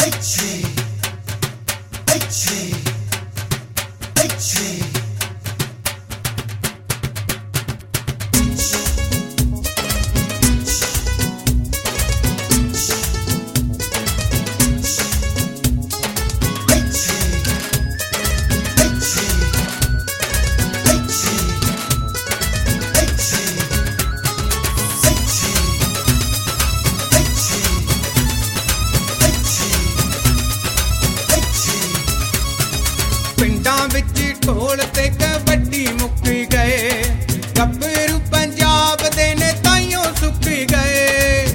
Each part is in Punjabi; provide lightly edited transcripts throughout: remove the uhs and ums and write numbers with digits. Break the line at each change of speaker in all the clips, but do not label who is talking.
ਪਿੰਡਾਂ ਵਿੱਚ ਢੋਲ ਤੇ ਕਬੱਡੀ ਮੁੱਕ ਗਏ, ਗੱਭਰੂ ਪੰਜਾਬ ਦੇ ਨੇ ਤਾਈਓ ਸੁੱਕ ਗਏ।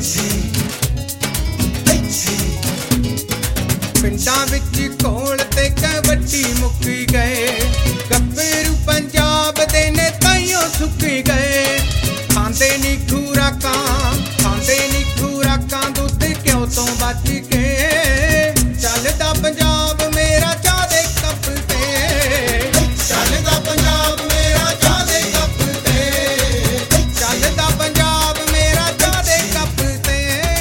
ਪਿੰਡਾਂ ਵਿੱਚ ਢੋਲ ਤੇ ਕਬੱਡੀ ਮੁੱਕ ਗਏ, ਗੱਭਰੂ ਪੰਜਾਬ ਦੇ ਨੇ ਤਾਈਓ ਸੁੱਕ ਗਏ। ਖਾਂਦੇ ਨੀ ਖੁਰਾਕਾਂ, ਖਾਂਦੇ ਨੀ ਖੁਰਾਕਾਂ, ਦੁੱਧ ਘਿਓ ਤੋਂ ਬਚ ਕੇ ਚੱਲਦਾ ਪੰਜਾਬ ਮੇਰਾ ਚਾਹ ਦੇ ਕੱਪ ਤੇ, ਚੱਲਦਾ ਪੰਜਾਬ ਮੇਰਾ ਚਾਹ ਦੇ ਕੱਪ ਤੇ, ਚੱਲਦਾ ਪੰਜਾਬ ਮੇਰਾ ਚਾਹ ਦੇ ਕੱਪ ਤੇ।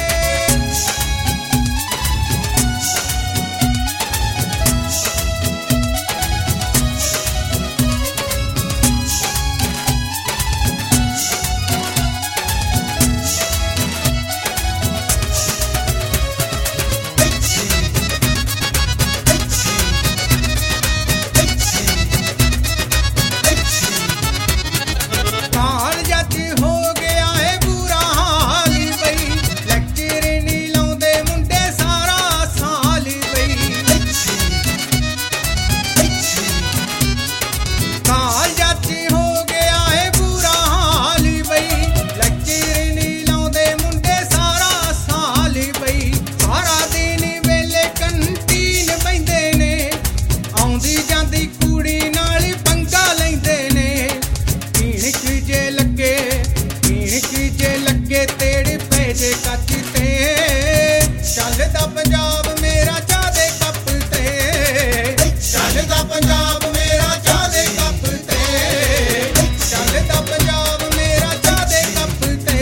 ਕੱਚ ਤੇ ਚੱਲਦਾ ਪੰਜਾਬ ਮੇਰਾ ਚਾਹ ਦੇ ਕੱਪ ਤੇ, ਚੱਲਦਾ ਪੰਜਾਬ ਮੇਰਾ ਚਾਹ ਦੇ ਕੱਪ ਤੇ, ਚੱਲਦਾ ਪੰਜਾਬ ਮੇਰਾ ਚਾਹ ਦੇ ਕੱਪ ਤੇ।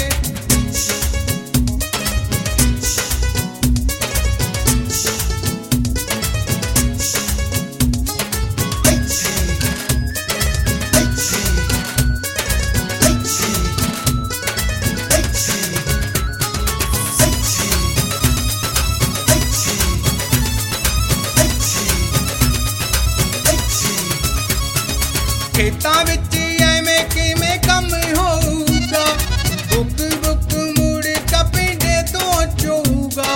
ਖੇਤਾਂ ਵਿੱਚ ਐਵੇਂ ਕਿਵੇਂ ਕੰਮ ਹੋਊਗਾ, ਬੁੱਕ ਬੁੱਕ ਮੁੜ ਕਾ ਪਿੰਡੇ ਤੋਂ ਚੋਊਗਾ।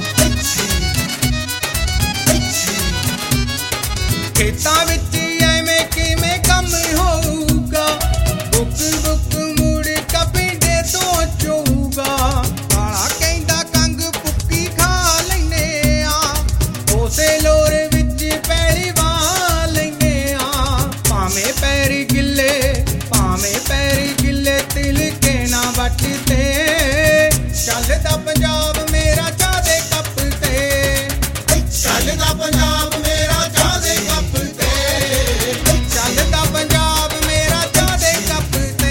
ਖੇਤਾਂ ਵਿੱਚ ਐਵੇਂ ਕਿਵੇਂ ਕੰਮ ਹੋਊਗਾ, ਬੁੱਕ ਬੁੱਕ ਮੁੜ ਕਾ ਪਿੰਡੇ ਤੋਂ ਚੋਊਗਾ। ਕਾਲਾ ਕਹਿੰਦਾ ਕੰਗ ਪੁੱਕੀ ਖਾ ਲੈਨੇ ਆ, ਉਸੇ ਲੋਰ ਵਿੱਚ ਪੈਲੀ ਵਾਹ ਲੈਨੇ ਆ। ਭਾਵੇਂ ਪੈਰੀ ਗਿੱਲੇ, ਭਾਵੇਂ ਪੈਰੀ ਗਿੱਲੇ, ਤਿਲਕੇ ਨਾ ਵੱਟ ਤੇ ਚੱਲਦਾ ਪੰਜਾਬ ਮੇਰਾ ਚਾਹ ਦੇ ਕੱਪ ਤੇ, ਚੱਲਦਾ ਪੰਜਾਬ ਮੇਰਾ ਚਾਹ ਦੇ ਕੱਪ ਤੇ, ਚੱਲਦਾ ਪੰਜਾਬ ਮੇਰਾ ਚਾਹ ਦੇ ਕੱਪ ਤੇ।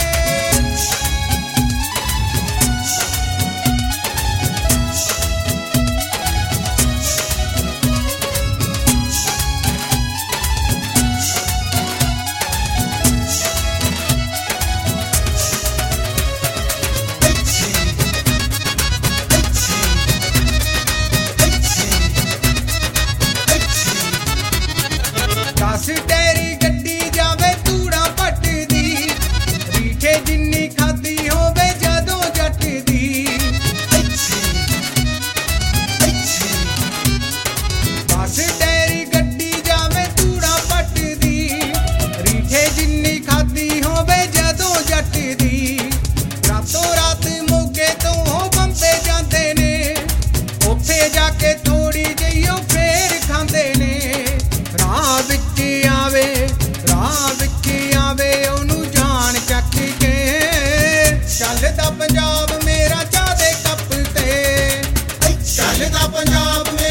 ਦਸ ਟੈਰੀ ਗੱਡੀ ਜਾਵੇ ਧੂੜਾ ਪੱਟਦੀ, ਰੀਠੇ ਜਿੰਨੀ ਖਾਦੀ ਹੋਵੇ ਜਦੋਂ ਜੱਟ ਦੀ। ਦਸ ਟੈਰੀ ਗੱਡੀ ਜਾਵੇ ਧੂੜਾ ਪੱਟਦੀ, ਰੀਠੇ ਜਿੰਨੀ ਖਾਦੀ ਹੋਵੇ ਜਦੋਂ ਜੱਟ ਦੀ। ਰਾਤੋਂ ਰਾਤ ਮੋਗੇ ਤੋਂ ਬੰਦੇ ਜਾਂਦੇ ਨੇ, ਉੱਥੇ ਜਾ ਕੇ ਥੋੜੀ ਜਿਹੀ ਉਹ ਫੇਰ ਖਾਂਦੇ ਨੇ। ਰਾਹ ਵਿੱਚ ਆਵੇ, ਰਾਹ ਵਿੱਚ ਆਵੇ, ਉਹਨੂੰ ਜਾਨ ਚੱਕ ਕੇ ਚੱਲਦਾ ਪੰਜਾਬ ਮੇਰਾ ਚਾਹ ਦੇ ਕੱਪ ਤੇ, ਚੱਲਦਾ ਪੰਜਾਬ